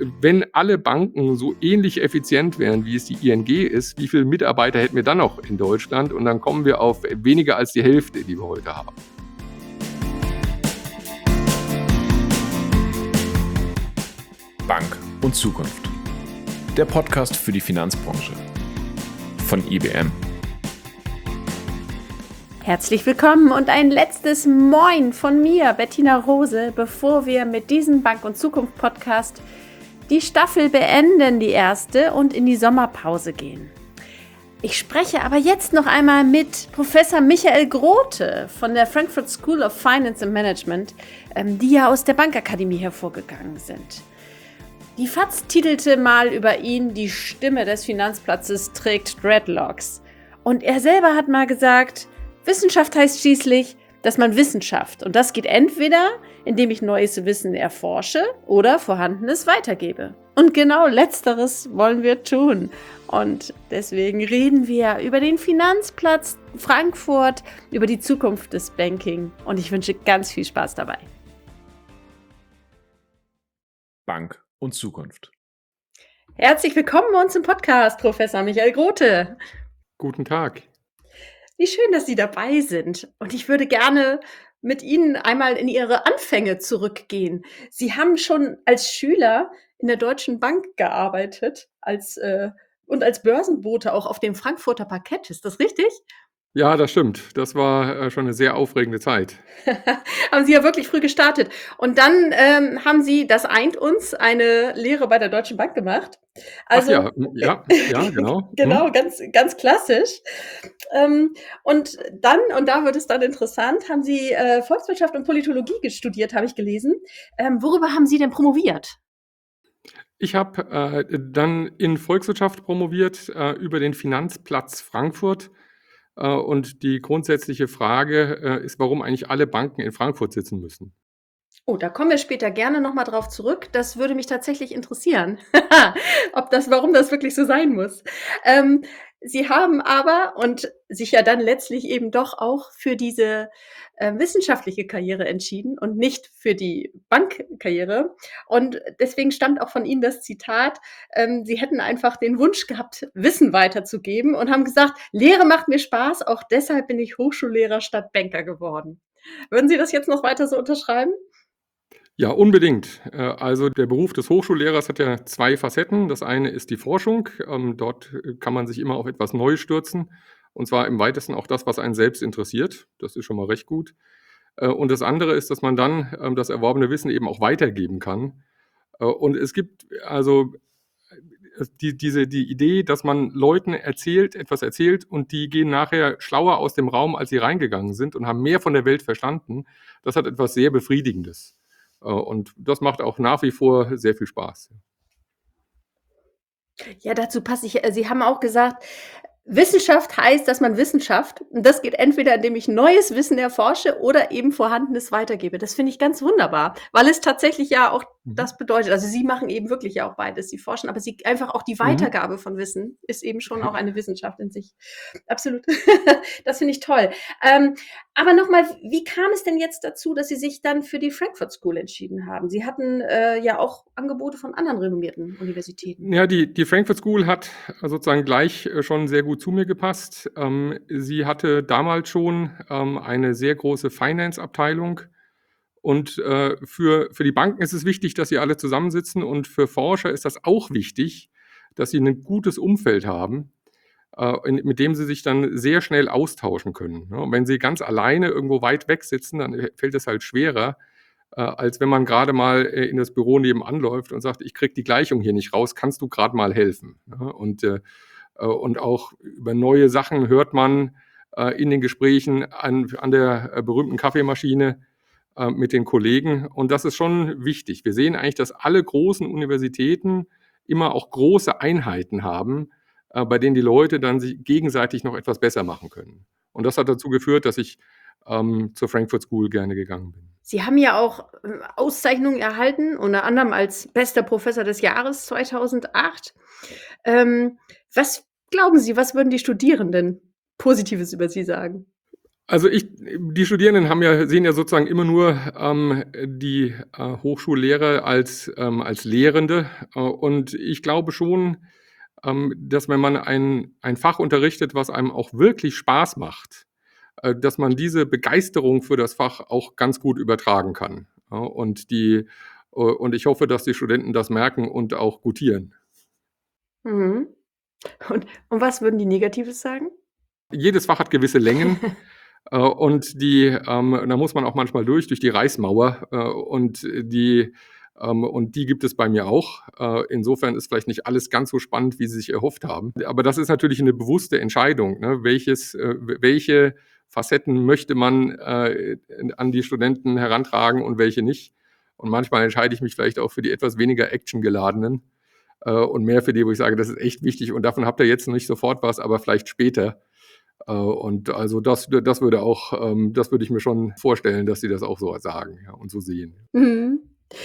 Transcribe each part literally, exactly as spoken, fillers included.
wenn alle Banken so ähnlich effizient wären, wie es die I N G ist, wie viele Mitarbeiter hätten wir dann noch in Deutschland? Und dann kommen wir auf weniger als die Hälfte, die wir heute haben. Bank und Zukunft. Der Podcast für die Finanzbranche von I B M. Herzlich willkommen und ein letztes Moin von mir, Bettina Rose, bevor wir mit diesem Bank und Zukunft Podcast die Staffel beenden, die erste, und in die Sommerpause gehen. Ich spreche aber jetzt noch einmal mit Professor Michael Grote von der Frankfurt School of Finance and Management, die ja aus der Bankakademie hervorgegangen sind. Die F A Z titelte mal über ihn: Die Stimme des Finanzplatzes trägt Dreadlocks. Und er selber hat mal gesagt: Wissenschaft heißt schließlich, dass man Wissenschaft. Und das geht entweder, indem ich neues Wissen erforsche oder vorhandenes weitergebe. Und genau Letzteres wollen wir tun. Und deswegen reden wir über den Finanzplatz Frankfurt, über die Zukunft des Banking. Und ich wünsche ganz viel Spaß dabei. Bank und Zukunft. Herzlich willkommen bei uns im Podcast, Professor Michael Grote. Guten Tag. Wie schön, dass Sie dabei sind. Und ich würde gerne mit Ihnen einmal in Ihre Anfänge zurückgehen. Sie haben schon als Schüler in der Deutschen Bank gearbeitet als, äh, und als Börsenbote auch auf dem Frankfurter Parkett. Ist das richtig? Ja, das stimmt. Das war äh, schon eine sehr aufregende Zeit. Haben Sie ja wirklich früh gestartet. Und dann ähm, haben Sie, das eint uns, eine Lehre bei der Deutschen Bank gemacht. Also, Ach ja, ja, ja, genau. genau, Hm. ganz, ganz klassisch. Ähm, und dann, und da wird es dann interessant, haben Sie äh, Volkswirtschaft und Politologie studiert, habe ich gelesen. Ähm, worüber haben Sie denn promoviert? Ich habe äh, dann in Volkswirtschaft promoviert äh, über den Finanzplatz Frankfurt. Äh, und die grundsätzliche Frage äh, ist, warum eigentlich alle Banken in Frankfurt sitzen müssen. Oh, da kommen wir später gerne nochmal drauf zurück. Das würde mich tatsächlich interessieren, ob das, warum das wirklich so sein muss. Ähm, Sie haben aber und sich ja dann letztlich eben doch auch für diese äh, wissenschaftliche Karriere entschieden und nicht für die Bankkarriere. Und deswegen stammt auch von Ihnen das Zitat: ähm, Sie hätten einfach den Wunsch gehabt, Wissen weiterzugeben und haben gesagt, Lehre macht mir Spaß, auch deshalb bin ich Hochschullehrer statt Banker geworden. Würden Sie das jetzt noch weiter so unterschreiben? Ja, unbedingt. Äh, Also der Beruf des Hochschullehrers hat ja zwei Facetten. Das eine ist die Forschung. Ähm, Dort äh, kann man sich immer auf etwas Neues stürzen. Und zwar im weitesten auch das, was einen selbst interessiert. Das ist schon mal recht gut. Äh, Und das andere ist, dass man dann ähm, das erworbene Wissen eben auch weitergeben kann. Äh, Und es gibt also äh, die, diese, die Idee, dass man Leuten erzählt, etwas erzählt und die gehen nachher schlauer aus dem Raum, als sie reingegangen sind und haben mehr von der Welt verstanden. Das hat etwas sehr Befriedigendes. Äh, Und das macht auch nach wie vor sehr viel Spaß. Ja, dazu passe ich. äh, Sie haben auch gesagt, Wissenschaft heißt, dass man Wissenschaft, und das geht entweder, indem ich neues Wissen erforsche oder eben vorhandenes weitergebe. Das finde ich ganz wunderbar, weil es tatsächlich ja auch Mhm. das bedeutet. Also Sie machen eben wirklich ja auch beides. Sie forschen, aber Sie einfach auch die Mhm. Weitergabe von Wissen ist eben schon auch eine Wissenschaft in sich. Absolut. Das finde ich toll. Ähm, aber nochmal, wie kam es denn jetzt dazu, dass Sie sich dann für die Frankfurt School entschieden haben? Sie hatten äh, ja auch Angebote von anderen renommierten Universitäten. Ja, die, die Frankfurt School hat sozusagen gleich äh, schon sehr gut zu mir gepasst. Ähm, sie hatte damals schon ähm, eine sehr große Finance-Abteilung. Und äh, für, für die Banken ist es wichtig, dass sie alle zusammensitzen. Und für Forscher ist das auch wichtig, dass sie ein gutes Umfeld haben, äh, in, mit dem sie sich dann sehr schnell austauschen können. Ne? Und wenn sie ganz alleine irgendwo weit weg sitzen, dann fällt es halt schwerer, äh, als wenn man gerade mal äh, in das Büro nebenan läuft und sagt, ich kriege die Gleichung hier nicht raus, kannst du gerade mal helfen? Ne? Und, äh, äh, und auch über neue Sachen hört man äh, in den Gesprächen an, an der äh, berühmten Kaffeemaschine äh, mit den Kollegen. Und das ist schon wichtig. Wir sehen eigentlich, dass alle großen Universitäten immer auch große Einheiten haben, äh, bei denen die Leute dann sich gegenseitig noch etwas besser machen können. Und das hat dazu geführt, dass ich ähm, zur Frankfurt School gerne gegangen bin. Sie haben ja auch äh, Auszeichnungen erhalten, unter anderem als bester Professor des Jahres zweitausendacht. Ähm, was glauben Sie, was würden die Studierenden Positives über Sie sagen? Also ich die Studierenden haben ja sehen ja sozusagen immer nur, ähm, die, äh, Hochschullehrer als ähm, als Lehrende. Äh, und ich glaube schon, ähm, dass wenn man ein ein Fach unterrichtet, was einem auch wirklich Spaß macht, äh, dass man diese Begeisterung für das Fach auch ganz gut übertragen kann. Ja, und die äh, und ich hoffe, dass die Studenten das merken und auch gutieren. Mhm. Und und was würden die Negatives sagen? Jedes Fach hat gewisse Längen, äh, und die, ähm da muss man auch manchmal durch, durch die Reichsmauer, äh, und die ähm, und die gibt es bei mir auch. Äh, insofern ist vielleicht nicht alles ganz so spannend, wie Sie sich erhofft haben. Aber das ist natürlich eine bewusste Entscheidung, ne? Welches äh, welche Facetten möchte man, äh, an die Studenten herantragen und welche nicht. Und manchmal entscheide ich mich vielleicht auch für die etwas weniger actiongeladenen, äh, und mehr für die, wo ich sage, das ist echt wichtig und davon habt ihr jetzt noch nicht sofort was, aber vielleicht später. Äh, und also das das würde auch ähm, das würde ich mir schon vorstellen, dass sie das auch so sagen, ja, und so sehen. Mhm.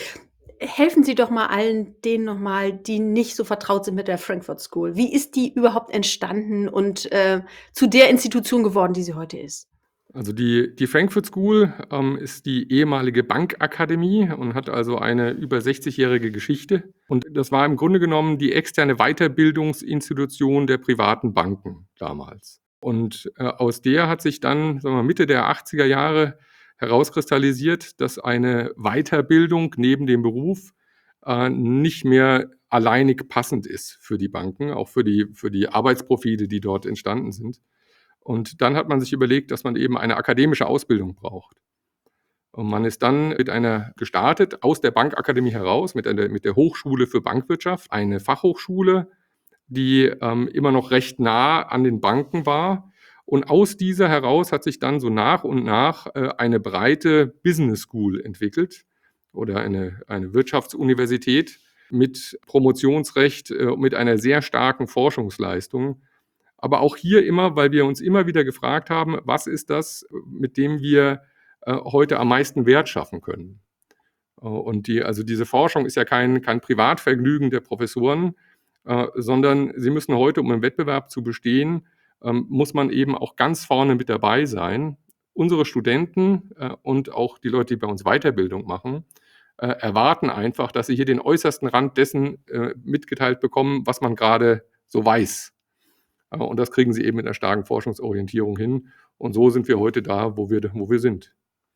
Helfen Sie doch mal allen denen noch mal, die nicht so vertraut sind mit der Frankfurt School. Wie ist die überhaupt entstanden und, äh, zu der Institution geworden, die sie heute ist? Also die die Frankfurt School, ähm, ist die ehemalige Bankakademie und hat also eine über sechzigjährige Geschichte. Und das war im Grunde genommen die externe Weiterbildungsinstitution der privaten Banken damals. Und, äh, aus der hat sich dann, sagen wir mal, Mitte der achtziger Jahre herauskristallisiert, dass eine Weiterbildung neben dem Beruf, äh, nicht mehr alleinig passend ist für die Banken, auch für die für die Arbeitsprofile, die dort entstanden sind. Und dann hat man sich überlegt, dass man eben eine akademische Ausbildung braucht. Und man ist dann mit einer gestartet aus der Bankakademie heraus, mit einer mit der Hochschule für Bankwirtschaft, eine Fachhochschule, die, ähm, immer noch recht nah an den Banken war. Und aus dieser heraus hat sich dann so nach und nach, äh, eine breite Business School entwickelt oder eine eine Wirtschaftsuniversität mit Promotionsrecht, äh, mit einer sehr starken Forschungsleistung. Aber auch hier immer, weil wir uns immer wieder gefragt haben: „Was ist das, mit dem wir, äh, heute am meisten Wert schaffen können?“ Äh, und die also diese Forschung ist ja kein kein Privatvergnügen der Professoren, äh, sondern sie müssen heute, um im Wettbewerb zu bestehen, ähm, muss man eben auch ganz vorne mit dabei sein. Unsere Studenten, äh, und auch die Leute, die bei uns Weiterbildung machen, äh, erwarten einfach, dass sie hier den äußersten Rand dessen, äh, mitgeteilt bekommen, was man grade so weiß. Äh, und das kriegen sie eben mit 'ner starken Forschungsorientierung hin. Und so sind wir heute da, wo wir wo wir sind.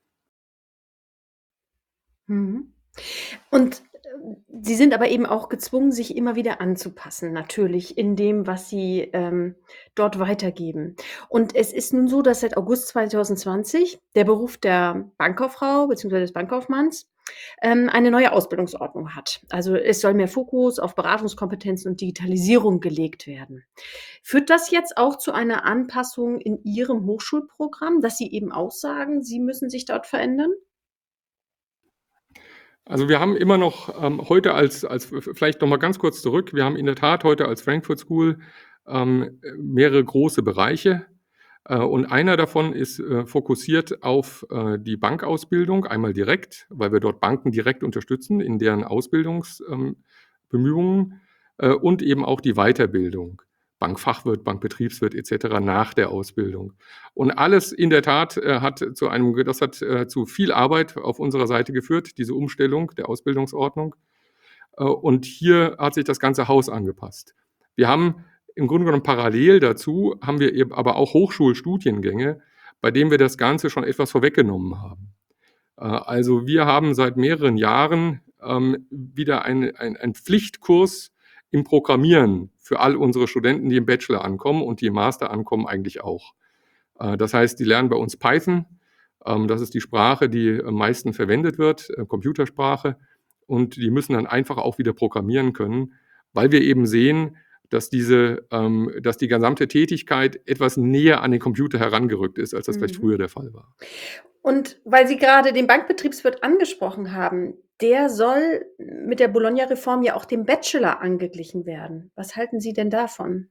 Mhm. Und, ähm, Sie sind aber eben auch gezwungen, sich immer wieder anzupassen, natürlich in dem, was Sie, ähm, dort weitergeben. Und es ist nun so, dass seit August zweitausendzwanzig der Beruf der Bankkauffrau beziehungsweise des Bankkaufmanns, ähm, eine neue Ausbildungsordnung hat. Also, es soll mehr Fokus auf Beratungskompetenzen und Digitalisierung gelegt werden. Führt das jetzt auch zu einer Anpassung in Ihrem Hochschulprogramm, dass Sie eben auch sagen, Sie müssen sich dort verändern? Also, wir haben immer noch, ähm, heute als als v vielleicht noch mal ganz kurz zurück. Wir haben in der Tat heute als Frankfurt School, ähm, äh, mehrere große Bereiche, äh, und einer davon ist, äh, fokussiert auf, äh, die Bankausbildung, einmal direkt, weil wir dort Banken direkt unterstützen in deren Ausbildungs ähm, Bemühungen, äh, und eben auch die Weiterbildung, Bankfachwirt, Bankbetriebswirt et cetera nach der Ausbildung. Und alles in der Tat, äh, hat zu einem das hat, äh, zu viel Arbeit auf unserer Seite geführt, diese Umstellung der Ausbildungsordnung. Äh, und hier hat sich das ganze Haus angepasst. Wir haben im Grunde genommen parallel dazu haben wir eben aber auch Hochschulstudiengänge, bei denen wir das Ganze schon etwas vorweggenommen haben. Äh, also, wir haben seit mehreren Jahren, ähm, wieder ein ein ein Pflichtkurs im Programmieren für all unsere Studenten, die im Bachelor ankommen und die im Master ankommen eigentlich auch. Äh, das heißt, die lernen bei uns Python. Ähm, das ist die Sprache, die am meisten verwendet wird, äh, Computersprache. Und die müssen dann einfach auch wieder programmieren können, weil wir eben sehen, dass diese ähm, dass die gesamte Tätigkeit etwas näher an den Computer herangerückt ist, als das vielleicht Mhm. früher der Fall war. Und weil Sie gerade den Bankbetriebswirt angesprochen haben, der soll mit der Bologna-Reform ja auch dem Bachelor angeglichen werden. Was halten Sie denn davon?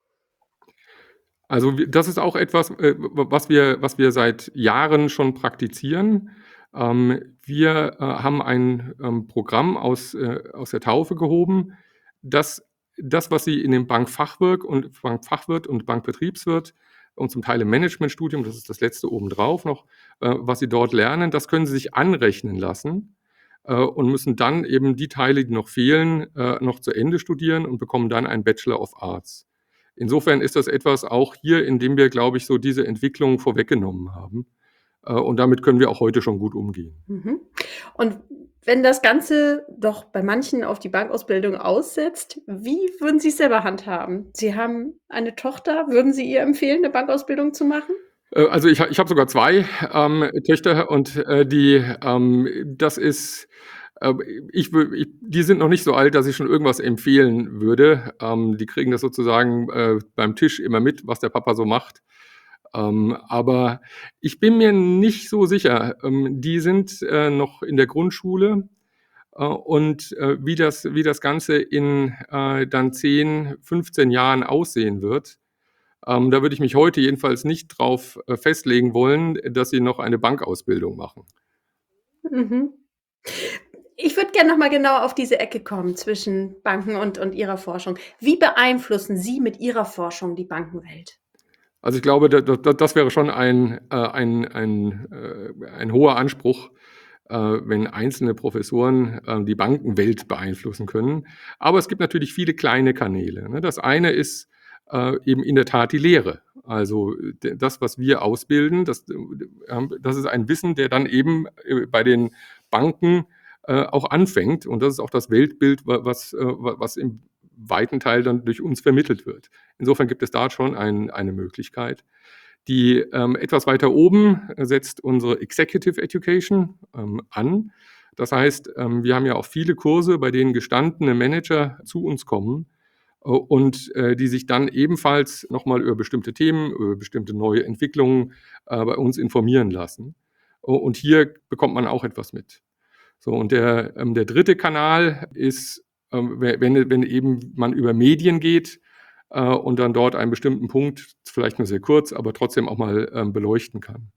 Also, w das ist auch etwas, äh, w was wir was wir seit Jahren schon praktizieren. Ähm, wir, äh, haben ein, ähm, Programm aus äh, aus der Taufe gehoben, das das, was Sie in dem Bankfachwirk und Bankfachwirt und Bankbetriebswirt, und zum Teil im Managementstudium, das ist das letzte obendrauf noch, äh, was sie dort lernen, das können sie sich anrechnen lassen äh, und müssen dann eben die Teile, die noch fehlen, äh, noch zu Ende studieren und bekommen dann einen Bachelor of Arts. Insofern ist das etwas auch hier, in dem wir, glaube ich, so diese Entwicklung vorweggenommen haben. Äh, und damit können wir auch heute schon gut umgehen. Mhm. Und wenn das Ganze doch bei manchen auf die Bankausbildung aussetzt, wie würden Sie es selber handhaben? Sie haben eine Tochter, würden Sie ihr empfehlen, 'ne Bankausbildung zu machen? Äh, also ich ha ich habe sogar zwei ähm, Töchter und, äh, die ähm, das ist äh, ich wü ich die sind noch nicht so alt, dass ich schon irgendwas empfehlen würde. Ähm, die kriegen das sozusagen, äh, beim Tisch immer mit, was der Papa so macht. Ähm, aber ich bin mir nicht so sicher. Ähm, die sind, äh, noch in der Grundschule, äh, und, äh, wie das wie das Ganze in, äh, dann zehn, fünfzehn Jahren aussehen wird, ähm, da würde ich mich heute jedenfalls nicht drauf, äh, festlegen wollen, dass sie noch eine Bankausbildung machen. Mhm. Ich würde gerne noch mal genau auf diese Ecke kommen zwischen Banken und und Ihrer Forschung. Wie beeinflussen Sie mit Ihrer Forschung die Bankenwelt? Also, ich glaube, da da das wäre schon ein äh, ein ein äh, ein hoher Anspruch, äh, wenn einzelne Professoren, äh, die Bankenwelt beeinflussen können. Aber es gibt natürlich viele kleine Kanäle, ne? Das eine ist, äh, eben in der Tat die Lehre. Also, d das, was wir ausbilden, das ähm, das ist ein Wissen, der dann eben, äh, bei den Banken, äh, auch anfängt. Und das ist auch das Weltbild, wa was äh, wa was im weiten Teil dann durch uns vermittelt wird. Insofern gibt es da schon ein eine Möglichkeit. Die ähm, etwas weiter oben setzt unsere Executive Education ähm, an. Das heißt, ähm, wir haben ja auch viele Kurse, bei denen gestandene Manager zu uns kommen, äh, und äh, die sich dann ebenfalls noch mal über bestimmte Themen, über bestimmte neue Entwicklungen, äh, bei uns informieren lassen. U und hier bekommt man auch etwas mit. So, und der ähm, der dritte Kanal ist, ähm, we wenn wenn eben man über Medien geht, äh, und dann dort einen bestimmten Punkt, vielleicht nur sehr kurz, aber trotzdem auch mal, ähm, beleuchten kann.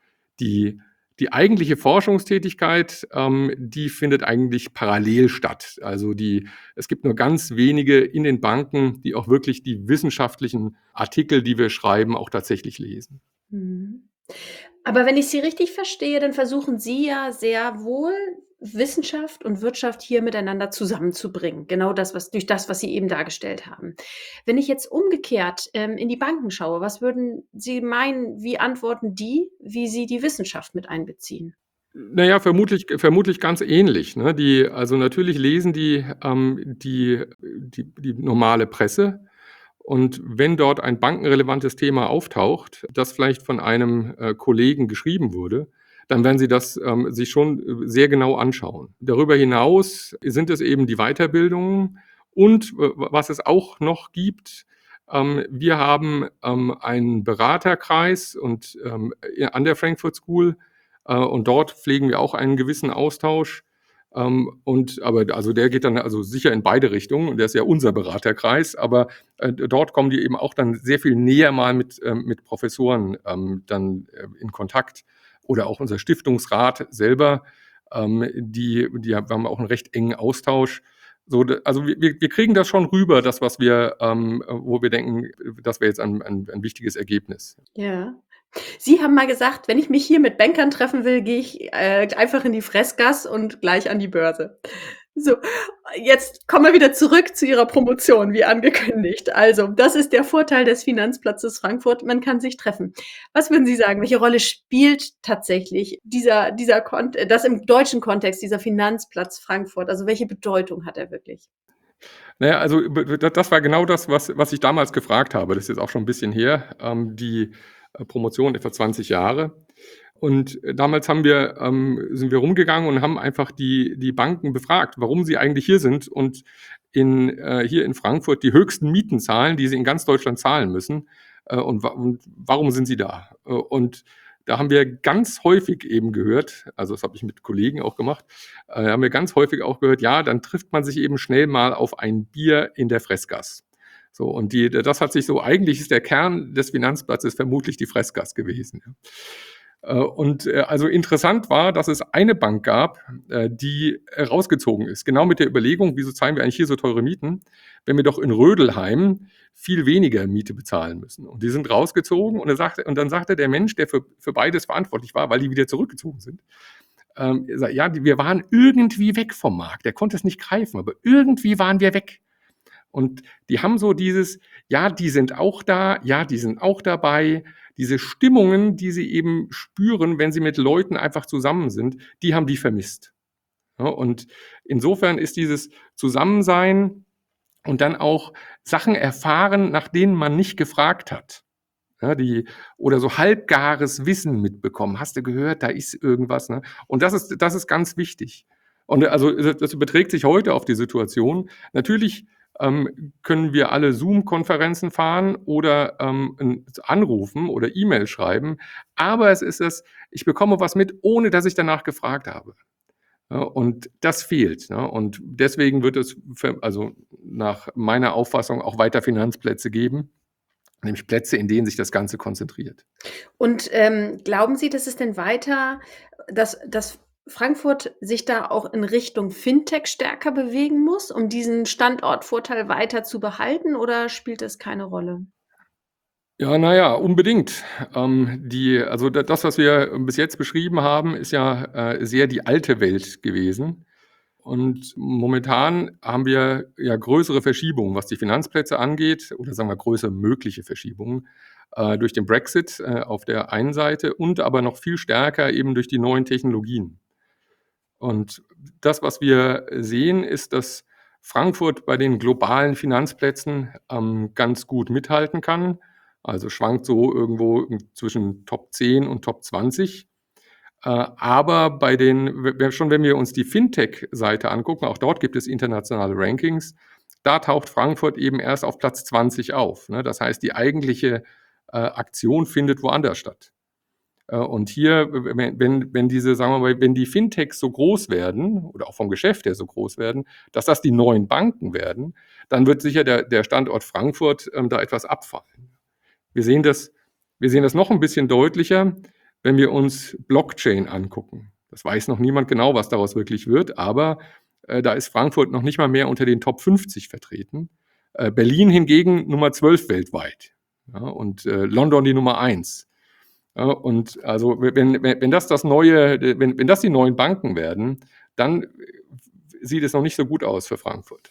Die die eigentliche Forschungstätigkeit, ähm, die findet eigentlich parallel statt. Also, die es gibt nur ganz wenige in den Banken, die auch wirklich die wissenschaftlichen Artikel, die wir schreiben, auch tatsächlich lesen. Mhm. Aber wenn ich Sie richtig verstehe, dann versuchen Sie ja sehr wohl, Wissenschaft und Wirtschaft hier miteinander zusammenzubringen. Genau das, was durch das, was Sie eben dargestellt haben. Wenn ich jetzt umgekehrt, ähm, in die Banken schaue, was würden Sie meinen, wie antworten die, wie Sie die Wissenschaft mit einbeziehen? Na ja, vermutlich vermutlich ganz ähnlich, ne? Die also, natürlich lesen die, ähm, die die die normale Presse. Und wenn dort ein bankenrelevantes Thema auftaucht, das vielleicht von einem, äh, Kollegen geschrieben wurde, dann werden sie das, ähm, sich schon, äh, sehr genau anschauen. Darüber hinaus sind es eben die Weiterbildungen und w was es auch noch gibt, ähm, wir haben, ähm, einen Beraterkreis und, ähm, äh, an der Frankfurt School, äh, und dort pflegen wir auch einen gewissen Austausch. Ähm, und aber also, der geht dann also sicher in beide Richtungen und der ist ja unser Beraterkreis, aber, äh, dort kommen die eben auch dann sehr viel näher mal mit ähm, mit Professoren, ähm, dann, äh, in Kontakt oder auch unser Stiftungsrat selber, ähm, die die haben auch 'n recht engen Austausch. So, d also, wir wir wir kriegen das schon rüber, das, was wir ähm, wo wir denken, das wäre jetzt ein ein ein wichtiges Ergebnis. Ja. Sie haben mal gesagt: „Wenn ich mich hier mit Bankern treffen will, gehe ich, äh, einfach in die Fressgasse und gleich an die Börse.“ So, jetzt kommen wir wieder zurück zu Ihrer Promotion, wie angekündigt. Also, das ist der Vorteil des Finanzplatzes Frankfurt, man kann sich treffen. Was würden Sie sagen, welche Rolle spielt tatsächlich dieser dieser Kont das im deutschen Kontext, dieser Finanzplatz Frankfurt? Also, welche Bedeutung hat er wirklich? Na ja, also, b d das war genau das, was was ich damals gefragt habe. Das ist jetzt auch schon 'n bisschen her, ähm, die, äh, Promotion etwa zwanzig Jahre. Und, äh, damals haben wir ähm, sind wir rumgegangen und haben einfach die die Banken befragt, warum sie eigentlich hier sind und in äh, hier in Frankfurt die höchsten Mieten zahlen, die sie in ganz Deutschland zahlen müssen. Äh, und wa und warum sind sie da? Äh, und da haben wir ganz häufig eben gehört, also, das habe ich mit Kollegen auch gemacht, äh, haben wir ganz häufig auch gehört: „Ja, dann trifft man sich eben schnell mal auf ein Bier in der Fressgasse.“ So, und die das hat sich so eigentlich ist der Kern des Finanzplatzes vermutlich die Fressgasse gewesen, ja. Äh, und äh, also interessant war, dass es eine Bank gab, äh, die äh, rausgezogen ist. Genau mit der Überlegung, wieso zahlen wir eigentlich hier so teure Mieten, wenn wir doch in Rödelheim viel weniger Miete bezahlen müssen. Und die sind rausgezogen und, er sagte, und dann sagte der Mensch, der für, für beides verantwortlich war, weil die wieder zurückgezogen sind, ähm, er sagt, ja, die, wir waren irgendwie weg vom Markt. Der konnte es nicht greifen, aber irgendwie waren wir weg. Und die haben so dieses, ja, die sind auch da, ja, die sind auch dabei. Diese Stimmungen, die sie eben spüren, wenn sie mit Leuten einfach zusammen sind, die haben die vermisst. Ja, und insofern ist dieses Zusammensein und dann auch Sachen erfahren, nach denen man nicht gefragt hat. Ja, die, oder so halbgares Wissen mitbekommen. Hast du gehört, da ist irgendwas. Ne? Und das ist, das ist ganz wichtig. Und also das überträgt sich heute auf die Situation. Natürlich ähm, können wir alle Zoom-Konferenzen fahren oder ähm, anrufen oder E-Mail schreiben. Aber es ist das, ich bekomme was mit, ohne dass ich danach gefragt habe. Ja, und das fehlt. Ne? Und deswegen wird es, für, also nach meiner Auffassung, auch weiter Finanzplätze geben. Nämlich Plätze, in denen sich das Ganze konzentriert. Und ähm, glauben Sie, dass es denn weiter, dass, dass Frankfurt sich da auch in Richtung Fintech stärker bewegen muss, um diesen Standortvorteil weiter zu behalten, oder spielt das keine Rolle? Ja, naja, unbedingt. Ähm, die, also das, was wir bis jetzt beschrieben haben, ist ja äh, sehr die alte Welt gewesen. Und momentan haben wir ja größere Verschiebungen, was die Finanzplätze angeht, oder sagen wir größere mögliche Verschiebungen äh, durch den Brexit äh, auf der einen Seite und aber noch viel stärker eben durch die neuen Technologien. Und das, was wir sehen, ist, dass Frankfurt bei den globalen Finanzplätzen ähm, ganz gut mithalten kann. Also schwankt so irgendwo zwischen Top zehn und Top zwanzig. Äh, aber bei den, schon wenn wir uns die Fintech-Seite angucken, auch dort gibt es internationale Rankings, da taucht Frankfurt eben erst auf Platz zwanzig auf. Ne? Das heißt, die eigentliche äh, Aktion findet woanders statt. Äh, und hier, wenn, wenn, wenn diese, sagen wir mal, wenn die Fintechs so groß werden oder auch vom Geschäft her so groß werden, dass das die neuen Banken werden, dann wird sicher der, der Standort Frankfurt ähm, da etwas abfallen. Wir sehen das, wir sehen das noch ein bisschen deutlicher, wenn wir uns Blockchain angucken. Das weiß noch niemand genau, was daraus wirklich wird, aber äh, da ist Frankfurt noch nicht mal mehr unter den Top fünfzig vertreten. Äh, Berlin hingegen Nummer zwölf weltweit, ja, und äh, London die Nummer eins. Ja, und also wenn, wenn, wenn das das neue, wenn, wenn das die neuen Banken werden, dann sieht es noch nicht so gut aus für Frankfurt.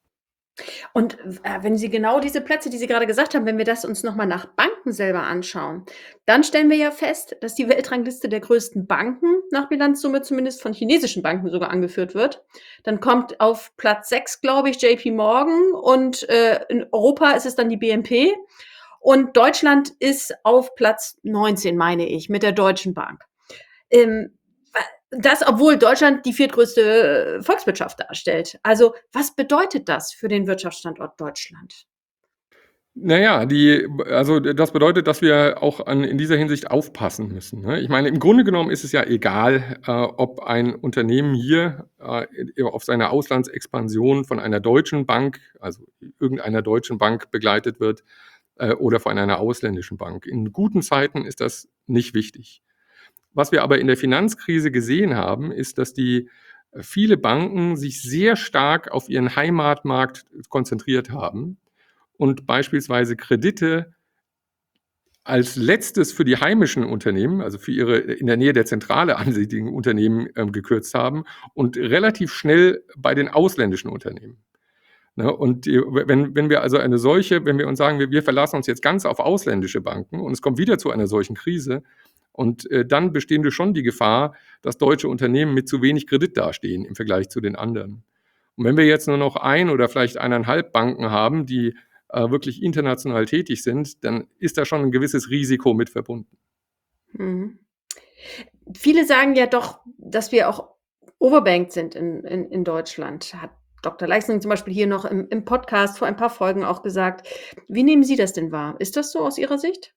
Und äh, wenn Sie genau diese Plätze, die Sie gerade gesagt haben, wenn wir das uns nochmal nach Banken selber anschauen, dann stellen wir ja fest, dass die Weltrangliste der größten Banken nach Bilanzsumme zumindest von chinesischen Banken sogar angeführt wird. Dann kommt auf Platz sechs, glaube ich, J P Morgan, und äh, in Europa ist es dann die B N P. Und Deutschland ist auf Platz neunzehn, meine ich, mit der Deutschen Bank. Ähm, Das, obwohl Deutschland die viertgrößte Volkswirtschaft darstellt. Also was bedeutet das für den Wirtschaftsstandort Deutschland? Naja, die, also das bedeutet, dass wir auch an, in dieser Hinsicht aufpassen müssen. Ne? Ich meine, im Grunde genommen ist es ja egal, äh, ob ein Unternehmen hier äh, auf seiner Auslandsexpansion von einer deutschen Bank, also irgendeiner deutschen Bank begleitet wird, äh, oder von einer ausländischen Bank. In guten Zeiten ist das nicht wichtig. Was wir aber in der Finanzkrise gesehen haben, ist, dass die viele Banken sich sehr stark auf ihren Heimatmarkt konzentriert haben und beispielsweise Kredite als letztes für die heimischen Unternehmen, also für ihre in der Nähe der Zentrale ansässigen Unternehmen ähm, gekürzt haben und relativ schnell bei den ausländischen Unternehmen. Ne, und die, wenn, wenn wir also eine solche, wenn wir uns sagen, wir, wir verlassen uns jetzt ganz auf ausländische Banken und es kommt wieder zu einer solchen Krise, und äh, dann bestehende schon die Gefahr, dass deutsche Unternehmen mit zu wenig Kredit dastehen im Vergleich zu den anderen. Und wenn wir jetzt nur noch ein oder vielleicht eineinhalb Banken haben, die äh, wirklich international tätig sind, dann ist da schon ein gewisses Risiko mit verbunden. Mhm. Viele sagen ja doch, dass wir auch overbanked sind in, in, in Deutschland. Hat Doktor Leichsing zum Beispiel hier noch im, im Podcast vor ein paar Folgen auch gesagt. Wie nehmen Sie das denn wahr? Ist das so aus Ihrer Sicht?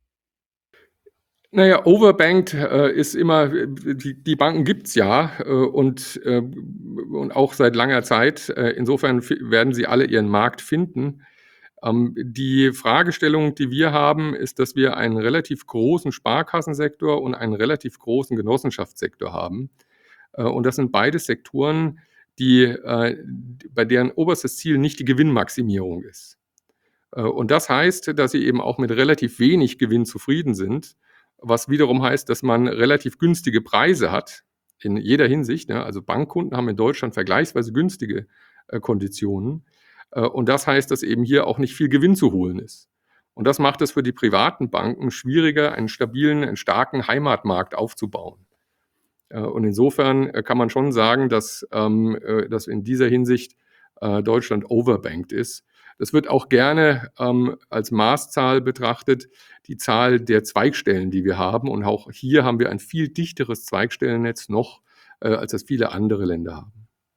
Naja, overbanked äh, ist immer, die, die Banken gibt's ja äh, und, äh, und auch seit langer Zeit. Äh, insofern f- werden sie alle ihren Markt finden. Ähm, die Fragestellung, die wir haben, ist, dass wir einen relativ großen Sparkassensektor und einen relativ großen Genossenschaftssektor haben. Äh, und das sind beides Sektoren, die, äh, bei deren oberstes Ziel nicht die Gewinnmaximierung ist. Äh, und das heißt, dass sie eben auch mit relativ wenig Gewinn zufrieden sind, was wiederum heißt, dass man relativ günstige Preise hat in jeder Hinsicht. Ne? Also Bankkunden haben in Deutschland vergleichsweise günstige äh, Konditionen. Äh, und das heißt, dass eben hier auch nicht viel Gewinn zu holen ist. Und das macht es für die privaten Banken schwieriger, einen stabilen, einen starken Heimatmarkt aufzubauen. Äh, und insofern äh, kann man schon sagen, dass, ähm, äh, dass in dieser Hinsicht äh, Deutschland overbanked ist. Das wird auch gerne ähm, als Maßzahl betrachtet, die Zahl der Zweigstellen, die wir haben. Und auch hier haben wir ein viel dichteres Zweigstellennetz noch, äh, als das viele andere Länder haben.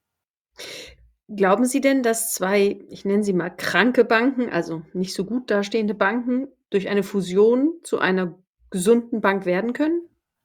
Glauben Sie denn, dass zwei, ich nenne sie mal kranke Banken, also nicht so gut dastehende Banken, durch eine Fusion zu einer gesunden Bank werden können?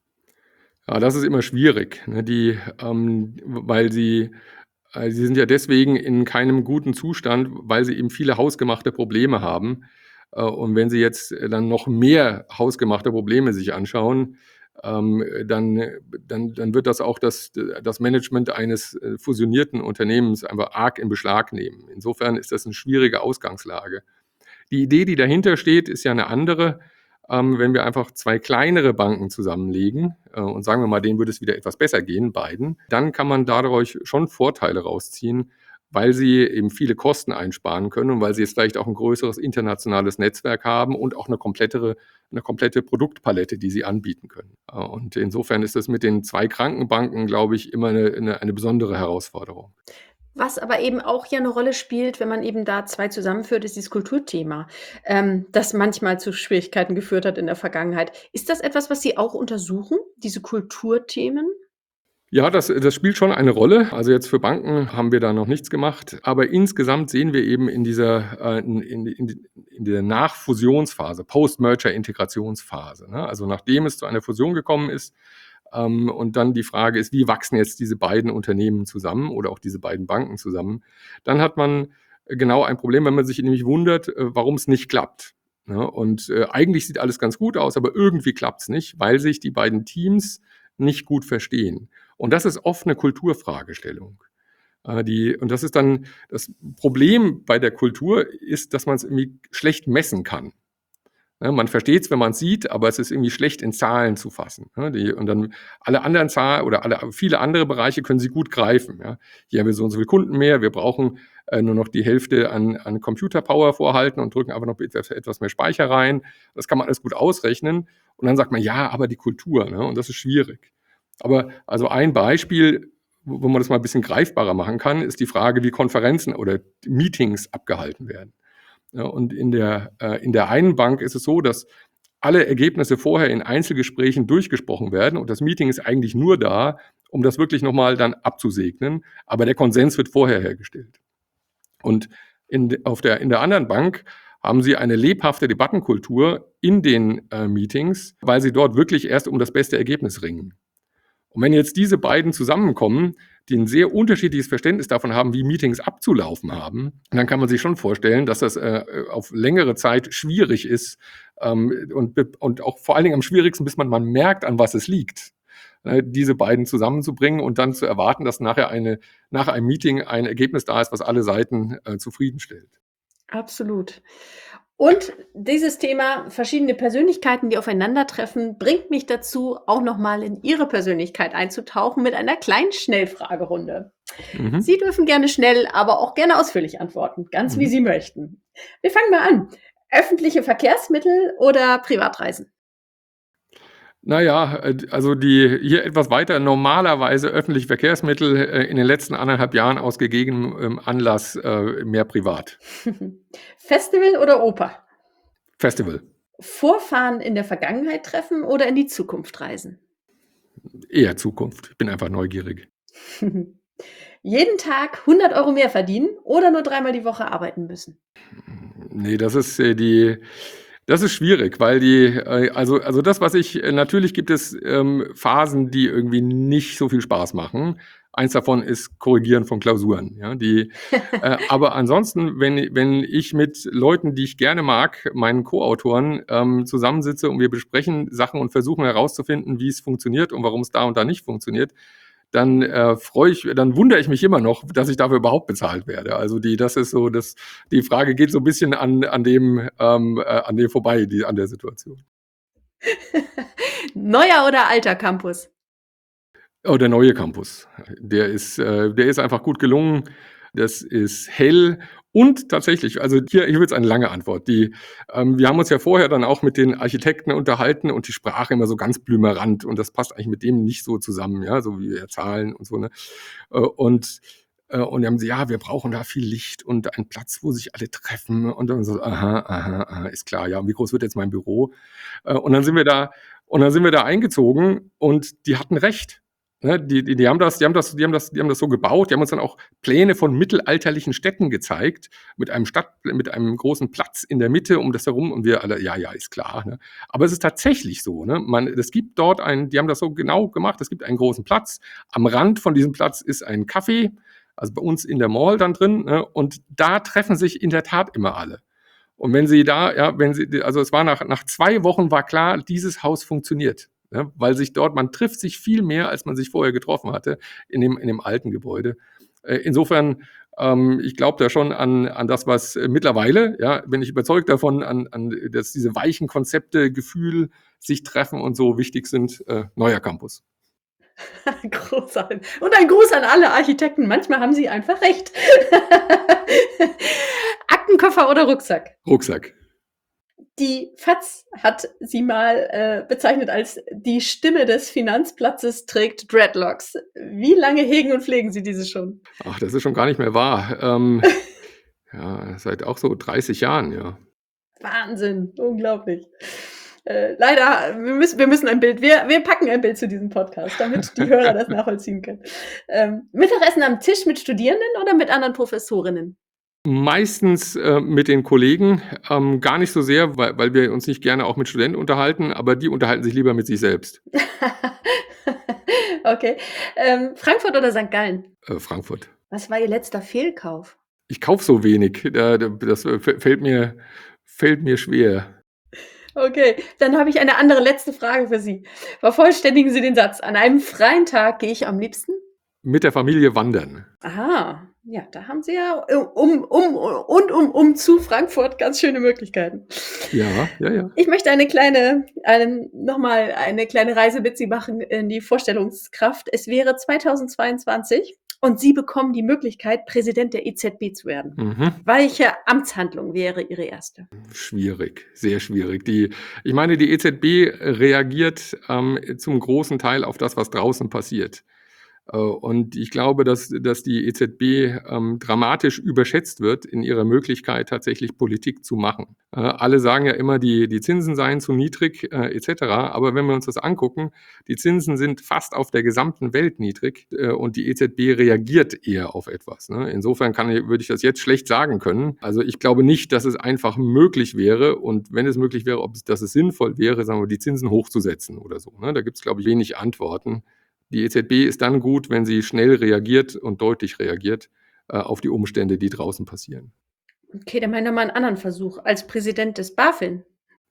Ja, das ist immer schwierig, ne? Die, ähm, weil sie, äh, sie sind ja deswegen in keinem guten Zustand, weil sie eben viele hausgemachte Probleme haben. Äh, und wenn Sie jetzt äh, dann noch mehr hausgemachte Probleme sich anschauen, ähm, dann, dann, dann wird das auch das, das Management eines äh, fusionierten Unternehmens einfach arg in Beschlag nehmen. Insofern ist das eine schwierige Ausgangslage. Die Idee, die dahinter steht, ist ja eine andere. Ähm, wenn wir einfach zwei kleinere Banken zusammenlegen äh, und sagen wir mal, denen würde es wieder etwas besser gehen, beiden, dann kann man dadurch schon Vorteile rausziehen, weil sie eben viele Kosten einsparen können und weil sie jetzt vielleicht auch ein größeres internationales Netzwerk haben und auch eine komplettere, eine komplette Produktpalette, die sie anbieten können. Äh, und insofern ist das mit den zwei Krankenbanken, glaube ich, immer eine, eine, eine besondere Herausforderung. Was aber eben auch ja eine Rolle spielt, wenn man eben da zwei zusammenführt, ist dieses Kulturthema, ähm, das manchmal zu Schwierigkeiten geführt hat in der Vergangenheit. Ist das etwas, was Sie auch untersuchen, diese Kulturthemen? Ja, das, das spielt schon eine Rolle. Also jetzt für Banken haben wir da noch nichts gemacht. Aber insgesamt sehen wir eben in dieser, äh, in, in, in der Nachfusionsphase, Post-Merger-Integrationsphase, ne? Also nachdem es zu einer Fusion gekommen ist, ähm, und dann die Frage ist, wie wachsen jetzt diese beiden Unternehmen zusammen oder auch diese beiden Banken zusammen, dann hat man genau ein Problem, wenn man sich nämlich wundert, äh, warum es nicht klappt. Ne? Und äh, eigentlich sieht alles ganz gut aus, aber irgendwie klappt es nicht, weil sich die beiden Teams nicht gut verstehen. Und das ist oft eine Kulturfragestellung. Äh, die, und das ist dann das Problem bei der Kultur ist, dass man es irgendwie schlecht messen kann. Ne, man versteht es, wenn man es sieht, aber es ist irgendwie schlecht in Zahlen zu fassen. Ne, die, und dann alle anderen Zahlen oder alle, viele andere Bereiche können Sie gut greifen. Ja. Hier haben wir so und so viele Kunden mehr, wir brauchen äh, nur noch die Hälfte an, an Computerpower vorhalten und drücken einfach noch etwas, etwas mehr Speicher rein. Das kann man alles gut ausrechnen. Und dann sagt man, ja, aber die Kultur, ne, und das ist schwierig. Aber also ein Beispiel, wo, wo man das mal ein bisschen greifbarer machen kann, ist die Frage, wie Konferenzen oder Meetings abgehalten werden. Ja, und in der, äh, in der einen Bank ist es so, dass alle Ergebnisse vorher in Einzelgesprächen durchgesprochen werden und das Meeting ist eigentlich nur da, um das wirklich nochmal dann abzusegnen, aber der Konsens wird vorher hergestellt. Und in, auf der, in der anderen Bank haben sie eine lebhafte Debattenkultur in den äh, Meetings, weil sie dort wirklich erst um das beste Ergebnis ringen. Und wenn jetzt diese beiden zusammenkommen, die ein sehr unterschiedliches Verständnis davon haben, wie Meetings abzulaufen haben, dann kann man sich schon vorstellen, dass das äh, auf längere Zeit schwierig ist ähm, und, und auch vor allen Dingen am schwierigsten, bis man mal merkt, an was es liegt, äh, diese beiden zusammenzubringen und dann zu erwarten, dass nachher eine, nach einem Meeting ein Ergebnis da ist, was alle Seiten äh, zufriedenstellt. Absolut. Und dieses Thema verschiedene Persönlichkeiten, die aufeinandertreffen, bringt mich dazu, auch nochmal in Ihre Persönlichkeit einzutauchen mit einer kleinen Schnellfragerunde. Mhm. Sie dürfen gerne schnell, aber auch gerne ausführlich antworten, ganz wie Mhm. Sie möchten. Wir fangen mal an. Öffentliche Verkehrsmittel oder Privatreisen? Naja, äh, also die hier etwas weiter normalerweise öffentliche Verkehrsmittel äh, in den letzten anderthalb Jahren aus gegebenem Anlass äh, mehr privat. Festival oder Oper? Festival. Vorfahren in der Vergangenheit treffen oder in die Zukunft reisen? Eher Zukunft. Ich bin einfach neugierig. Jeden Tag hundert Euro mehr verdienen oder nur dreimal die Woche arbeiten müssen? Nee, das ist äh, die, Das ist schwierig, weil die, äh, also, also das, was ich, äh, natürlich gibt es ähm, Phasen, die irgendwie nicht so viel Spaß machen. Eins davon ist Korrigieren von Klausuren. Ja, die, äh, aber ansonsten, wenn, wenn ich mit Leuten, die ich gerne mag, meinen Co-Autoren, ähm, zusammensitze und wir besprechen Sachen und versuchen herauszufinden, wie es funktioniert und warum es da und da nicht funktioniert, dann äh, freue ich, dann wundere ich mich immer noch, dass ich dafür überhaupt bezahlt werde. Also die, das ist so, das, die Frage geht so ein bisschen an, an dem, ähm, äh, an dem vorbei, die, an der Situation. Neuer oder alter Campus? Oh, der neue Campus. Der ist, äh, der ist einfach gut gelungen. Das ist hell und tatsächlich, also hier, hier wird es eine lange Antwort. Die, ähm, wir haben uns ja vorher dann auch mit den Architekten unterhalten und die Sprache immer so ganz blümerant und das passt eigentlich mit dem nicht so zusammen, ja, so wie wir Zahlen und so, ne? Äh, und äh, und dann haben sie, ja, wir brauchen da viel Licht und einen Platz, wo sich alle treffen. Und dann so, aha, aha, aha, ist klar, ja, und wie groß wird jetzt mein Büro? Äh, und dann sind wir da, und dann sind wir da eingezogen und die hatten recht. Ne, die, die, die haben das, die haben das, die haben das, die haben das so gebaut. Die haben uns dann auch Pläne von mittelalterlichen Städten gezeigt, mit einem Stadt, mit einem großen Platz in der Mitte um das herum. Und wir alle, ja, ja, ist klar. Ne? Aber es ist tatsächlich so. Ne? Man, es gibt dort einen, die haben das so genau gemacht. Es gibt einen großen Platz. Am Rand von diesem Platz ist ein Café, also bei uns in der Mall dann drin. Ne? Und da treffen sich in der Tat immer alle. Und wenn sie da, ja, wenn sie, also es war nach, nach zwei Wochen war klar, dieses Haus funktioniert. Ja, weil sich dort, man trifft sich viel mehr, als man sich vorher getroffen hatte, in dem, in dem alten Gebäude. Äh, insofern, ähm, ich glaube da schon an, an das, was äh, mittlerweile, ja, bin ich überzeugt davon, an, an dass diese weichen Konzepte, Gefühl, sich treffen und so wichtig sind. Äh, neuer Campus. Großartig. Und ein Gruß an alle Architekten. Manchmal haben sie einfach recht. Aktenkoffer oder Rucksack? Rucksack. Die FAZ hat sie mal äh, bezeichnet als die Stimme des Finanzplatzes trägt Dreadlocks. Wie lange hegen und pflegen Sie diese schon? Ach, das ist schon gar nicht mehr wahr. Ähm, ja, seit auch so dreißig Jahren, ja. Wahnsinn, unglaublich. Äh, leider, wir müssen, wir müssen ein Bild, wir, wir packen ein Bild zu diesem Podcast, damit die Hörer das nachvollziehen können. Ähm, Mittagessen am Tisch mit Studierenden oder mit anderen Professorinnen? Meistens äh, mit den Kollegen, ähm, gar nicht so sehr, weil, weil wir uns nicht gerne auch mit Studenten unterhalten, aber die unterhalten sich lieber mit sich selbst. Okay. Ähm, Frankfurt oder Sankt Gallen? Äh, Frankfurt. Was war Ihr letzter Fehlkauf? Ich kaufe so wenig, da, da- das fällt mir, fällt mir schwer. Okay, dann habe ich eine andere letzte Frage für Sie. Vervollständigen Sie den Satz. An einem freien Tag gehe ich am liebsten? Mit der Familie wandern. Aha, ja, da haben Sie ja äh, um, um und um, um zu Frankfurt ganz schöne Möglichkeiten. Ja, ja, ja. Ich möchte eine kleine, einen, nochmal eine kleine Reise mit Sie machen in die Vorstellungskraft. Es wäre zweitausendzweiundzwanzig und Sie bekommen die Möglichkeit, Präsident der E Z B zu werden. Mhm. Welche Amtshandlung wäre Ihre erste? Schwierig, sehr schwierig. Die, ich meine, die E Z B reagiert ähm, zum großen Teil auf das, was draußen passiert. Äh, Und ich glaube, dass, dass die E Z B ähm, dramatisch überschätzt wird in ihrer Möglichkeit, tatsächlich Politik zu machen. Äh, alle sagen ja immer, die, die Zinsen seien zu niedrig, äh, et cetera. Aber wenn wir uns das angucken, die Zinsen sind fast auf der gesamten Welt niedrig äh, und die E Z B reagiert eher auf etwas. Ne? Insofern kann, ich- würde ich das jetzt schlecht sagen können. Also ich glaube nicht, dass es einfach möglich wäre und wenn es möglich wäre, ob es, dass es sinnvoll wäre, sagen wir, die Zinsen hochzusetzen oder so. Ne? Da gibt es, glaube ich, wenig Antworten. Die E Z B ist dann gut, wenn sie schnell reagiert und deutlich reagiert äh, auf die Umstände, die draußen passieren. Okay, dann machen wir mal einen anderen Versuch. Als Präsident des BaFin.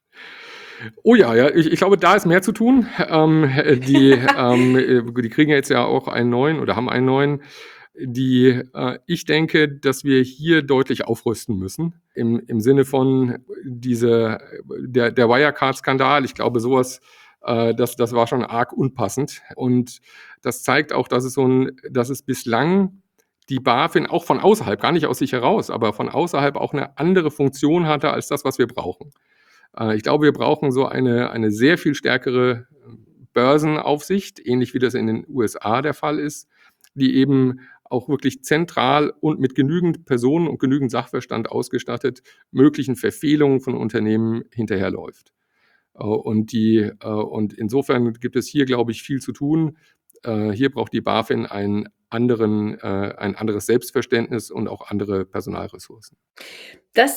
Oh ja, ja, ich, ich glaube, da ist mehr zu tun. Ähm, die, ähm, äh, die kriegen jetzt ja auch einen neuen oder haben einen neuen. Die, äh, ich denke, dass wir hier deutlich aufrüsten müssen. Im, im Sinne von diese, der, der Wirecard-Skandal. Ich glaube, sowas, äh, das, das war schon arg unpassend. Und das zeigt auch, dass es so ein, dass es bislang die BaFin auch von außerhalb, gar nicht aus sich heraus, aber von außerhalb auch eine andere Funktion hatte als das, was wir brauchen. Äh, Ich glaube, wir brauchen so eine, eine sehr viel stärkere Börsenaufsicht, ähnlich wie das in den U S A der Fall ist, die eben auch wirklich zentral und mit genügend Personen und genügend Sachverstand ausgestattet möglichen Verfehlungen von Unternehmen hinterherläuft. Äh, Und, die, äh, und insofern gibt es hier, glaube ich, viel zu tun. Äh, Hier braucht die BaFin einen anderen, äh, ein anderes Selbstverständnis und auch andere Personalressourcen. Das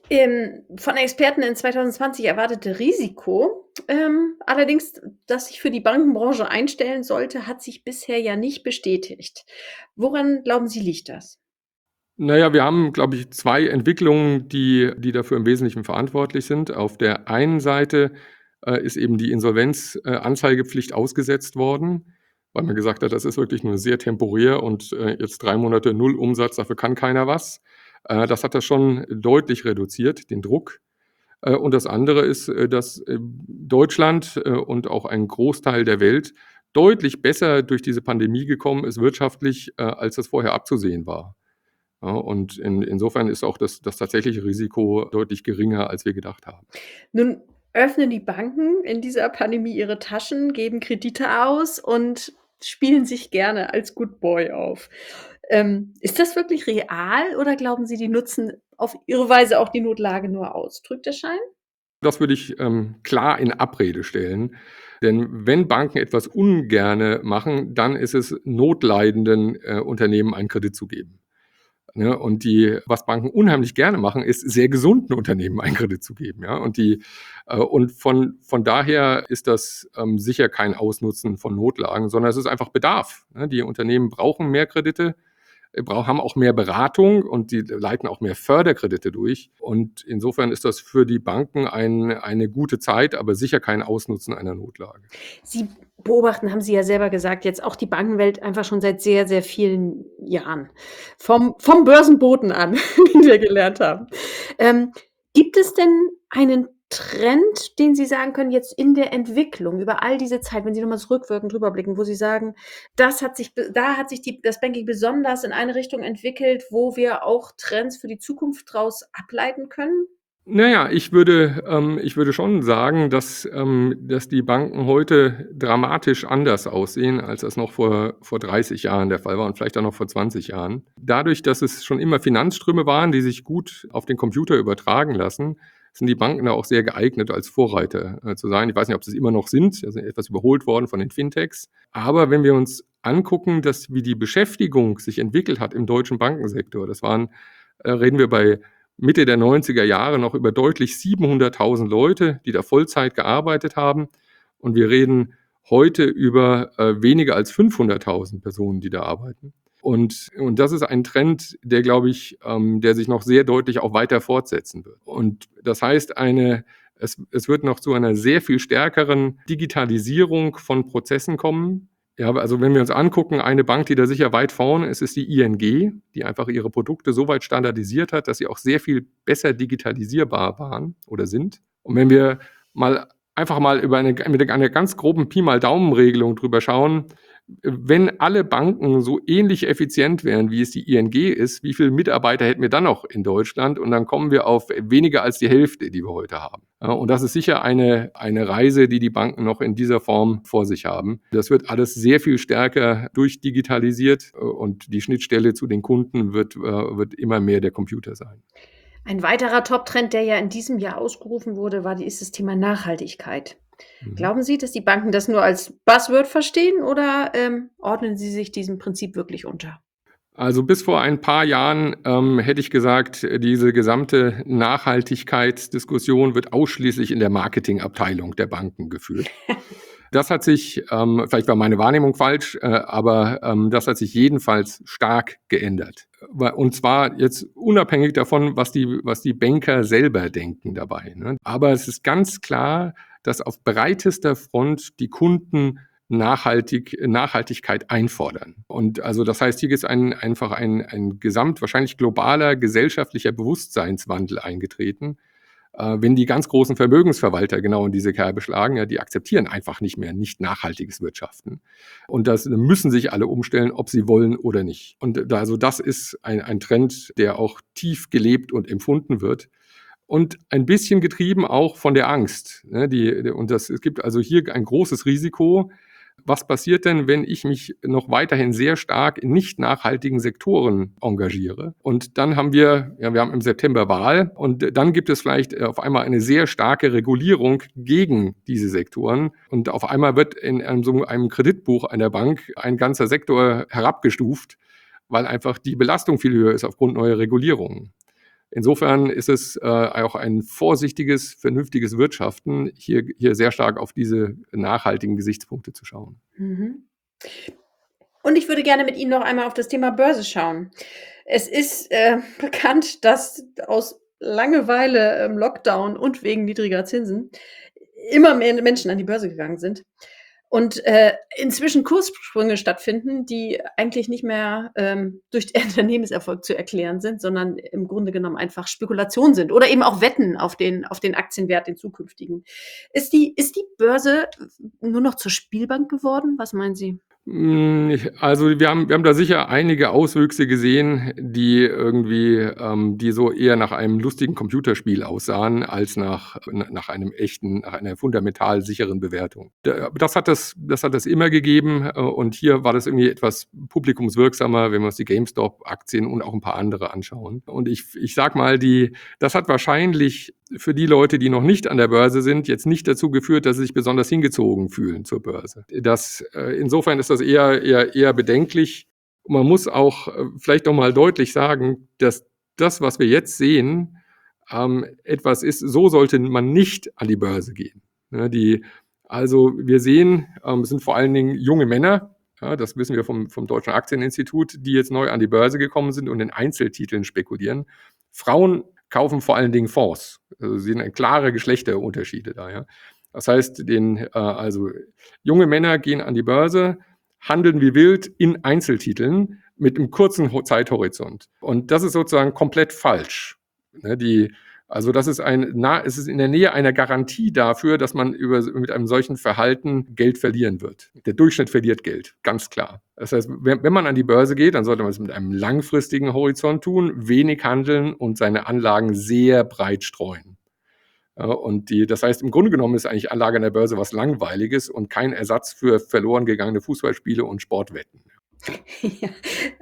Ähm, von Experten in zwanzig zwanzig erwartete Risiko, ähm, allerdings, das sich für die Bankenbranche einstellen sollte, hat sich bisher ja nicht bestätigt. Woran glauben Sie, liegt das? Na ja, wir haben, glaube ich, zwei Entwicklungen, die die dafür im Wesentlichen verantwortlich sind. Auf der einen Seite, äh, ist eben die Insolvenz äh, Anzeigepflicht ausgesetzt worden, weil man gesagt hat, das ist wirklich nur sehr temporär und, äh, jetzt drei Monate null Umsatz, dafür kann keiner was. Äh, das hat das schon deutlich reduziert, den Druck. Äh, und das andere ist, äh, dass, äh, Deutschland, äh, und auch ein Großteil der Welt deutlich besser durch diese Pandemie gekommen ist wirtschaftlich, äh, als das vorher abzusehen war. Ja, und in insofern ist auch das das tatsächliche Risiko deutlich geringer, als wir gedacht haben. Nun öffnen die Banken in dieser Pandemie ihre Taschen, geben Kredite aus und spielen sich gerne als Good Boy auf. Ähm, ist das wirklich real oder glauben Sie, die nutzen auf ihre Weise auch die Notlage nur aus? Trügt der Schein? Das würde ich, ähm, klar in Abrede stellen, denn wenn Banken etwas ungerne machen, dann ist es notleidenden, äh, Unternehmen einen Kredit zu geben, ne? Und die was Banken unheimlich gerne machen, ist sehr gesunden Unternehmen einen Kredit zu geben, ja? Und die äh, und von von daher ist das, ähm, sicher kein Ausnutzen von Notlagen, sondern es ist einfach Bedarf, ne? Die Unternehmen brauchen mehr Kredite, äh, brau haben auch mehr Beratung und die leiten auch mehr Förderkredite durch. Und insofern ist das für die Banken ein eine gute Zeit, aber sicher kein Ausnutzen einer Notlage. Sie beobachten, haben Sie ja selber gesagt, jetzt auch die Bankenwelt einfach schon seit sehr, sehr vielen Jahren. Vom vom Börsenboten an, wie wir gelernt haben. Ähm, gibt es denn einen Trend, den Sie sagen können, jetzt in der Entwicklung über all diese Zeit, wenn Sie noch mal so rückwirkend drüber blicken, wo Sie sagen, das hat sich be da hat sich die das Banking besonders in eine Richtung entwickelt, wo wir auch Trends für die Zukunft draus ableiten können? Na ja, ich würde ähm, ich würde schon sagen, dass ähm, dass die Banken heute dramatisch anders aussehen, als das noch vor vor dreißig Jahren der Fall war und vielleicht auch noch vor zwanzig Jahren. Dadurch, dass es schon immer Finanzströme waren, die sich gut auf den Computer übertragen lassen, sind die Banken da auch sehr geeignet, als Vorreiter, äh, zu sein. Ich weiß nicht, ob sie es immer noch sind, sie sind etwas überholt worden von den Fintechs. Aber wenn wir uns angucken, dass wie die Beschäftigung sich entwickelt hat im deutschen Bankensektor, das waren äh, reden wir bei Mitte der neunziger Jahre noch über deutlich siebenhunderttausend Leute, die da Vollzeit gearbeitet haben. Und wir reden heute über äh, weniger als fünfhunderttausend Personen, die da arbeiten. Und, und das ist ein Trend, der, glaube ich, ähm, der sich noch sehr deutlich auch weiter fortsetzen wird. Und das heißt, eine, es, es wird noch zu einer sehr viel stärkeren Digitalisierung von Prozessen kommen. Ja, also wenn wir uns angucken, eine Bank, die da sicher weit vorne ist, ist die I N G, die einfach ihre Produkte so weit standardisiert hat, dass sie auch sehr viel besser digitalisierbar waren oder sind. Und wenn wir mal einfach mal über eine, mit einer ganz groben Pi mal Daumen-Regelung drüber schauen, wenn alle Banken so ähnlich effizient wären, wie es die I N G ist, wie viele Mitarbeiter hätten wir dann noch in Deutschland? Und dann kommen wir auf weniger als die Hälfte, die wir heute haben. Ja, und das ist sicher eine, eine Reise, die die Banken noch in dieser Form vor sich haben. Das wird alles sehr viel stärker durchdigitalisiert und die Schnittstelle zu den Kunden wird, äh, wird immer mehr der Computer sein. Ein weiterer Top-Trend, der ja in diesem Jahr ausgerufen wurde, war die ist das Thema Nachhaltigkeit. Mhm. Glauben Sie, dass die Banken das nur als Buzzword verstehen oder, ähm, ordnen sie sich diesem Prinzip wirklich unter? Also bis vor ein paar Jahren ähm, hätte ich gesagt, diese gesamte Nachhaltigkeitsdiskussion wird ausschließlich in der Marketingabteilung der Banken geführt. Das hat sich, ähm, vielleicht war meine Wahrnehmung falsch, äh, aber ähm, das hat sich jedenfalls stark geändert. Und zwar jetzt unabhängig davon, was die, was die Banker selber denken dabei, ne? Aber es ist ganz klar, dass auf breitester Front die Kunden nachhaltig, Nachhaltigkeit einfordern. Und also das heißt, hier ist ein, einfach ein, ein gesamt, wahrscheinlich globaler gesellschaftlicher Bewusstseinswandel eingetreten. Äh, wenn die ganz großen Vermögensverwalter genau in diese Kerbe schlagen, ja, die akzeptieren einfach nicht mehr nicht nachhaltiges Wirtschaften. Und das müssen sich alle umstellen, ob sie wollen oder nicht. Und also das ist ein, ein Trend, der auch tief gelebt und empfunden wird. Und ein bisschen getrieben auch von der Angst. Ne, die, und das, es gibt also hier ein großes Risiko. Was passiert denn, wenn ich mich noch weiterhin sehr stark in nicht nachhaltigen Sektoren engagiere? Und dann haben wir, ja, wir haben im September Wahl und dann gibt es vielleicht auf einmal eine sehr starke Regulierung gegen diese Sektoren. Und auf einmal wird in einem, so einem Kreditbuch einer Bank ein ganzer Sektor herabgestuft, weil einfach die Belastung viel höher ist aufgrund neuer Regulierungen. Insofern ist es äh, auch ein vorsichtiges, vernünftiges Wirtschaften, hier, hier sehr stark auf diese nachhaltigen Gesichtspunkte zu schauen. Mhm. Und ich würde gerne mit Ihnen noch einmal auf das Thema Börse schauen. Es ist äh, bekannt, dass aus Langeweile im Lockdown und wegen niedriger Zinsen immer mehr Menschen an die Börse gegangen sind. Und äh, inzwischen Kurssprünge stattfinden, die eigentlich nicht mehr ähm, durch den Unternehmenserfolg zu erklären sind, sondern im Grunde genommen einfach Spekulation sind oder eben auch Wetten auf den, auf den Aktienwert, den zukünftigen. Ist die, ist die Börse nur noch zur Spielbank geworden? Was meinen Sie? Also wir haben, wir haben da sicher einige Auswüchse gesehen, die irgendwie, ähm, die so eher nach einem lustigen Computerspiel aussahen, als nach, nach einem echten, nach einer fundamental sicheren Bewertung. Das hat das, das hat das immer gegeben und hier war das irgendwie etwas publikumswirksamer, wenn wir uns die GameStop-Aktien und auch ein paar andere anschauen. Und ich, ich sag mal, die, das hat wahrscheinlich für die Leute, die noch nicht an der Börse sind, jetzt nicht dazu geführt, dass sie sich besonders hingezogen fühlen zur Börse. Das, äh, insofern ist das eher, eher, eher bedenklich. Und man muss auch äh, vielleicht noch mal deutlich sagen, dass das, was wir jetzt sehen, ähm, etwas ist, so sollte man nicht an die Börse gehen. Ja, die, also wir sehen, ähm, es sind vor allen Dingen junge Männer, ja, das wissen wir vom, vom Deutschen Aktieninstitut, die jetzt neu an die Börse gekommen sind und in Einzeltiteln spekulieren. Frauen kaufen vor allen Dingen Fonds. Also sie sehen klare Geschlechterunterschiede da. Ja. Das heißt, den, äh, also junge Männer gehen an die Börse, handeln wie wild in Einzeltiteln mit einem kurzen Zeithorizont. Und das ist sozusagen komplett falsch. Ne, die, also das ist ein, na, es ist in der Nähe einer Garantie dafür, dass man über, mit einem solchen Verhalten Geld verlieren wird. Der Durchschnitt verliert Geld, ganz klar. Das heißt, wenn, wenn man an die Börse geht, dann sollte man es mit einem langfristigen Horizont tun, wenig handeln und seine Anlagen sehr breit streuen. Ja, und die, das heißt, im Grunde genommen ist eigentlich Anlage an der Börse was Langweiliges und kein Ersatz für verloren gegangene Fußballspiele und Sportwetten. Ja.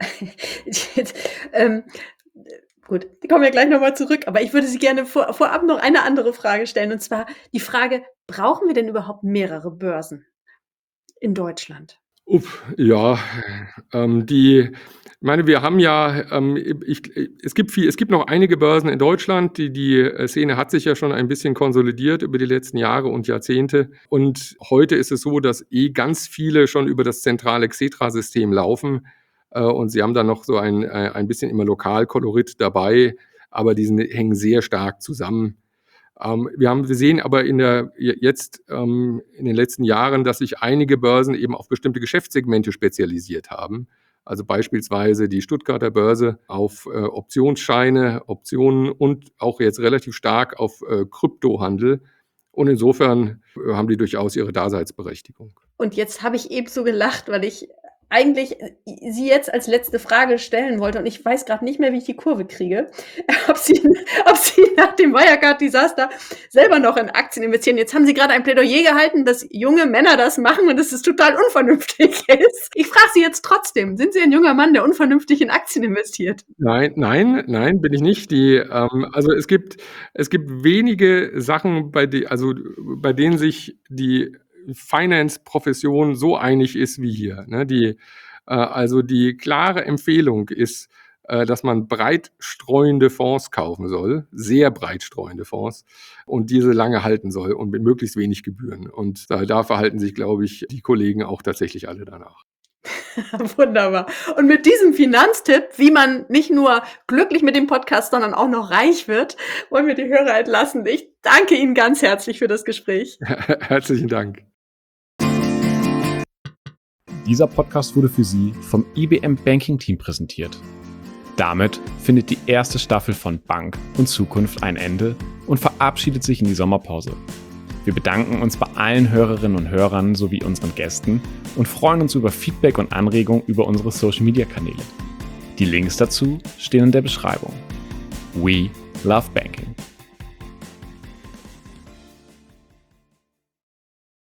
Jetzt, ähm, Gut, die kommen wir gleich nochmal zurück, aber ich würde Sie gerne vor, vorab noch eine andere Frage stellen, und zwar die Frage, brauchen wir denn überhaupt mehrere Börsen in Deutschland? Uff, ja, ähm, die, ich meine, wir haben ja, ähm, ich, es gibt viel, es gibt noch einige Börsen in Deutschland, die, die Szene hat sich ja schon ein bisschen konsolidiert über die letzten Jahre und Jahrzehnte, und heute ist es so, dass eh ganz viele schon über das zentrale Xetra-System laufen. Und sie haben dann noch so ein, ein bisschen immer Lokalkolorit dabei, aber die sind, hängen sehr stark zusammen. Ähm, wir, haben, wir sehen aber in der, jetzt ähm, in den letzten Jahren, dass sich einige Börsen eben auf bestimmte Geschäftssegmente spezialisiert haben. Also beispielsweise die Stuttgarter Börse auf äh, Optionsscheine, Optionen und auch jetzt relativ stark auf äh, Kryptohandel. Und insofern äh, haben die durchaus ihre Daseinsberechtigung. Und jetzt habe ich eben so gelacht, weil ich eigentlich Sie jetzt als letzte Frage stellen wollte, und ich weiß gerade nicht mehr, wie ich die Kurve kriege, ob Sie, ob Sie nach dem Wirecard-Desaster selber noch in Aktien investieren. Jetzt haben Sie gerade ein Plädoyer gehalten, dass junge Männer das machen und dass es total unvernünftig ist. Ich frage Sie jetzt trotzdem, sind Sie ein junger Mann, der unvernünftig in Aktien investiert? Nein, nein, nein, bin ich nicht. Die, ähm, also es gibt, es gibt wenige Sachen, bei, die, also bei denen sich die Finance-Profession so einig ist wie hier. Ne? Die, äh, also die klare Empfehlung ist, äh, dass man breit streuende Fonds kaufen soll, sehr breit streuende Fonds, und diese lange halten soll und mit möglichst wenig Gebühren. Und äh, da verhalten sich, glaube ich, die Kollegen auch tatsächlich alle danach. Wunderbar. Und mit diesem Finanztipp, wie man nicht nur glücklich mit dem Podcast, sondern auch noch reich wird, wollen wir die Hörer entlassen. Ich danke Ihnen ganz herzlich für das Gespräch. Herzlichen Dank. Dieser Podcast wurde für Sie vom I B M Banking Team präsentiert. Damit findet die erste Staffel von Bank und Zukunft ein Ende und verabschiedet sich in die Sommerpause. Wir bedanken uns bei allen Hörerinnen und Hörern sowie unseren Gästen und freuen uns über Feedback und Anregungen über unsere Social-Media-Kanäle. Die Links dazu stehen in der Beschreibung. We love banking.